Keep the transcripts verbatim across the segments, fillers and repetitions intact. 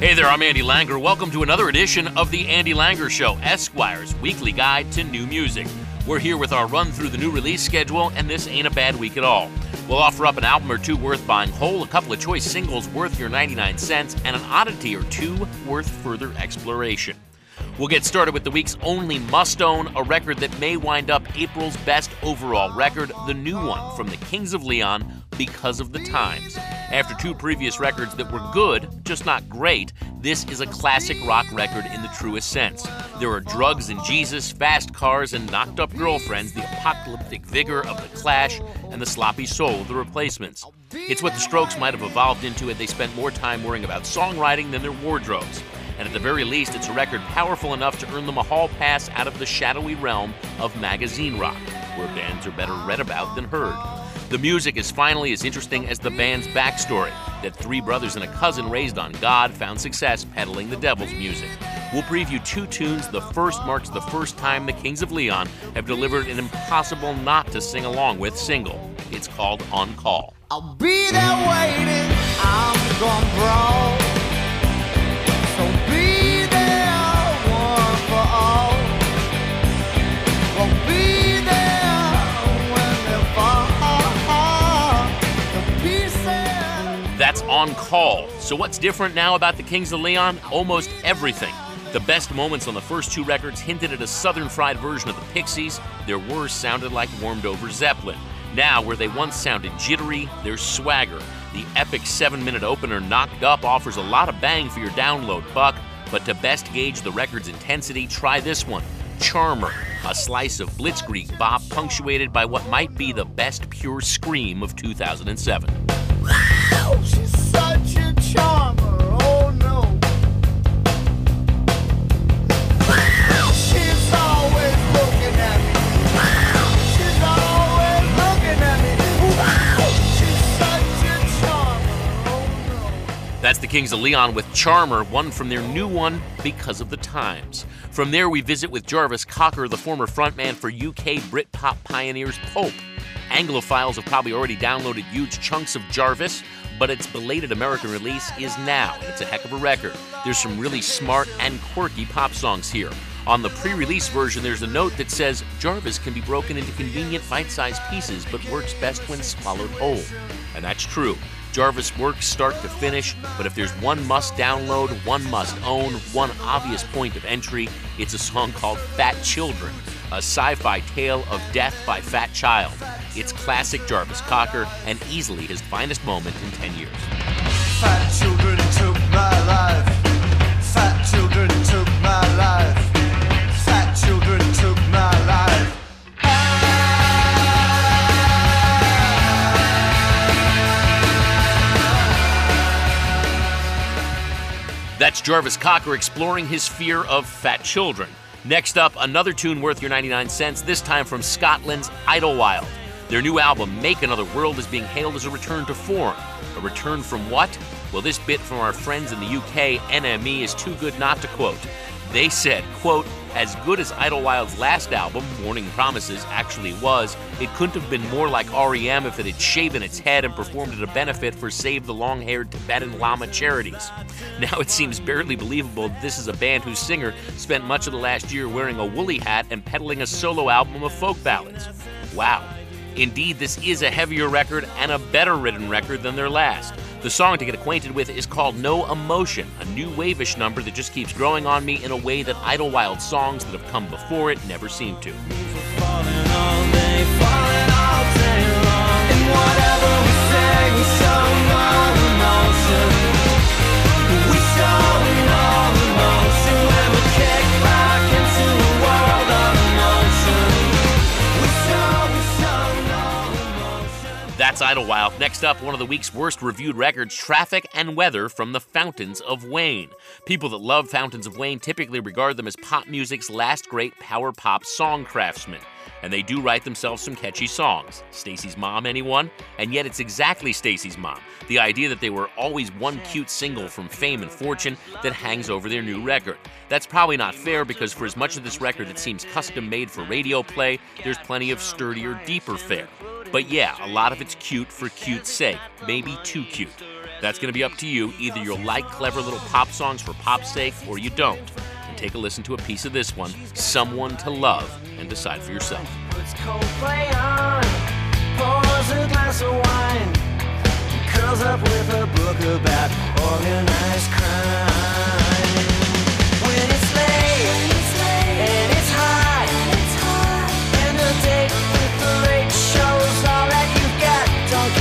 Hey there, I'm Andy Langer. Welcome to another edition of The Andy Langer Show, Esquire's weekly guide to new music. We're here with our run through the new release schedule, and this ain't a bad week at all. We'll offer up an album or two worth buying whole, a couple of choice singles worth your ninety-nine cents, and an oddity or two worth further exploration. We'll get started with the week's only must-own, a record that may wind up April's best overall record, the new one from the Kings of Leon, Because of the Times. After two previous records that were good, just not great, this is a classic rock record in the truest sense. There are drugs and Jesus, fast cars, and knocked-up girlfriends, the apocalyptic vigor of The Clash, and the sloppy soul of the Replacements. It's what the Strokes might have evolved into had they spent more time worrying about songwriting than their wardrobes. And at the very least, it's a record powerful enough to earn them a hall pass out of the shadowy realm of magazine rock, where bands are better read about than heard. The music is finally as interesting as the band's backstory, that three brothers and a cousin raised on God found success peddling the devil's music. We'll preview two tunes. The first marks the first time the Kings of Leon have delivered an impossible not to sing along with single. It's called On Call. I'll be there waiting, I'm gone wrong. So be there one for all. Won't be there when they fall to pieces. That's On Call. So what's different now about the Kings of Leon? Almost everything. The best moments on the first two records hinted at a southern fried version of the Pixies. Their worst sounded like warmed over Zeppelin. Now, where they once sounded jittery, there's swagger. The epic seven-minute opener, Knocked Up, offers a lot of bang for your download buck, but to best gauge the record's intensity, try this one, Charmer, a slice of blitzkrieg bop punctuated by what might be the best pure scream of two thousand seven. Wow, she's such a charmer, oh no. Wow, she's always looking at me. Wow, she's always looking at me. Wow, she's such a charmer, oh no. That's the Kings of Leon with Charmer, one from their new one, Because of the Times. From there, we visit with Jarvis Cocker, the former frontman for U K Britpop pioneers Pulp. Anglophiles have probably already downloaded huge chunks of Jarvis, but its belated American release is now, and it's a heck of a record. There's some really smart and quirky pop songs here. On the pre-release version, there's a note that says, Jarvis can be broken into convenient bite-sized pieces, but works best when swallowed whole. And that's true. Jarvis works start to finish, but if there's one must download, one must own, one obvious point of entry, it's a song called Fat Children, a sci-fi tale of death by fat child. It's classic Jarvis Cocker and easily his finest moment in ten years. Fat children took my life. Fat children took my life. Fat children took my life. That's Jarvis Cocker exploring his fear of fat children. Next up, another tune worth your ninety-nine cents, this time from Scotland's Idlewild. Their new album, Make Another World, is being hailed as a return to form. A return from what? Well, this bit from our friends in the U K, N M E, is too good not to quote. They said, quote, as good as Idlewild's last album, Warning Promises, actually was, it couldn't have been more like R E M if it had shaven its head and performed at a benefit for Save the Long-Haired Tibetan Lama charities. Now it seems barely believable that this is a band whose singer spent much of the last year wearing a woolly hat and peddling a solo album of folk ballads. Wow. Indeed, this is a heavier record and a better written record than their last. The song to get acquainted with is called No Emotion, a new wave-ish number that just keeps growing on me in a way that Idlewild songs that have come before it never seem to. That's Idlewild. Next up, one of the week's worst reviewed records, Traffic and Weather from the Fountains of Wayne. People that love Fountains of Wayne typically regard them as pop music's last great power pop song craftsmen. And they do write themselves some catchy songs. Stacy's Mom, anyone? And yet it's exactly Stacy's Mom. The idea that they were always one cute single from fame and fortune that hangs over their new record. That's probably not fair because for as much of this record that seems custom made for radio play, there's plenty of sturdier, deeper fare. But yeah, a lot of it's cute for cute's sake, maybe too cute. That's going to be up to you. Either you'll like clever little pop songs for pop's sake, or you don't. And take a listen to a piece of this one, Someone to Love, and decide for yourself. Puts Coldplay on, pours a glass of wine, curls up with a book about organized crime. When it's late, and it's hot, and the date with the late show's all that you've got. Don't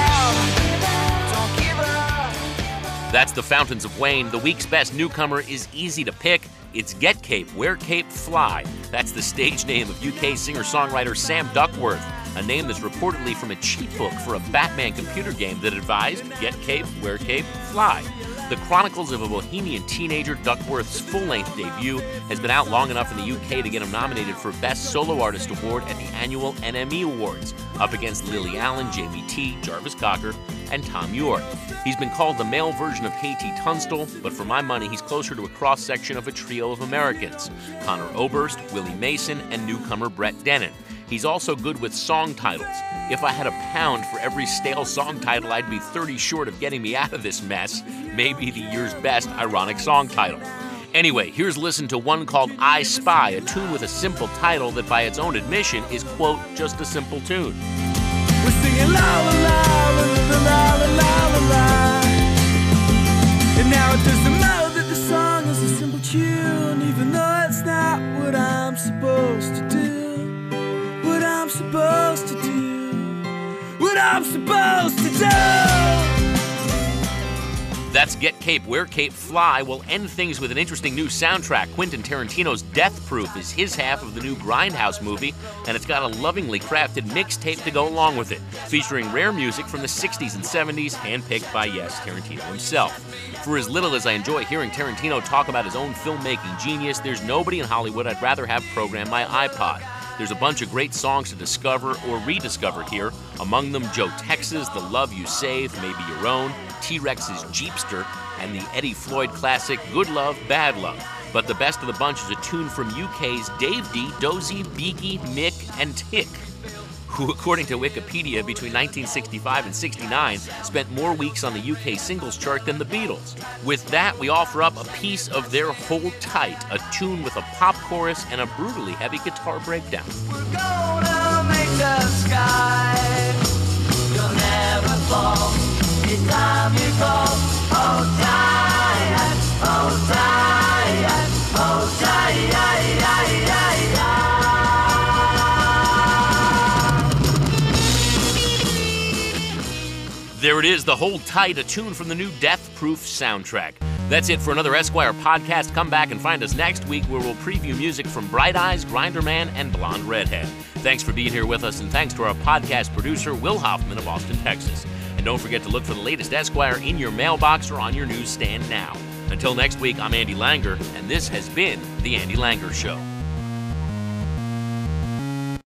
give out, don't give up. That's the Fountains of Wayne. The week's best newcomer is easy to pick. It's Get Cape, Wear Cape, Fly. That's the stage name of U K singer-songwriter Sam Duckworth, a name that's reportedly from a cheat book for a Batman computer game that advised Get Cape, Wear Cape, Fly. The Chronicles of a Bohemian Teenager, Duckworth's full-length debut, has been out long enough in the U K to get him nominated for Best Solo Artist Award at the annual N M E Awards, up against Lily Allen, Jamie T, Jarvis Cocker, and Tom York. He's been called the male version of K T Tunstall, but for my money, he's closer to a cross-section of a trio of Americans, Conor Oberst, Willie Mason, and newcomer Brett Dennen. He's also good with song titles. If I had a pound for every stale song title, I'd be thirty short of getting me out of this mess. Maybe the year's best ironic song title. Anyway, here's listen to one called I Spy, a tune with a simple title that by its own admission is, quote, just a simple tune. We're singing la la la la la la la la la. And now it doesn't matter that the song is a simple tune, even though it's not what I'm supposed to do. What I'm supposed to do. What I'm supposed to do. That's Get Cape, Wear Cape, Fly. We'll end things with an interesting new soundtrack. Quentin Tarantino's Death Proof is his half of the new Grindhouse movie, and it's got a lovingly crafted mixtape to go along with it, featuring rare music from the sixties and seventies, handpicked by, yes, Tarantino himself. For as little as I enjoy hearing Tarantino talk about his own filmmaking genius, there's nobody in Hollywood I'd rather have program my iPod. There's a bunch of great songs to discover or rediscover here, among them Joe Texas, The Love You Save, Maybe Your Own, T-Rex's Jeepster, and the Eddie Floyd classic Good Love, Bad Love. But the best of the bunch is a tune from U K's Dave D, Dozy, Beaky, Mick, and Tick, who, according to Wikipedia, between nineteen sixty-five and sixty-nine, spent more weeks on the U K singles chart than the Beatles. With that, we offer up a piece of their Hold Tight, a tune with a pop chorus and a brutally heavy guitar breakdown. We're gonna make the sky. You'll never fall. It's time you fall. Hold tight. Hold tight. Hold tight. There it is, the Hold Tight, a tune from the new Death Proof soundtrack. That's it for another Esquire podcast. Come back and find us next week where we'll preview music from Bright Eyes, Grinder Man, and Blonde Redhead. Thanks for being here with us, and thanks to our podcast producer, Will Hoffman of Austin, Texas. And don't forget to look for the latest Esquire in your mailbox or on your newsstand now. Until next week, I'm Andy Langer, and this has been The Andy Langer Show.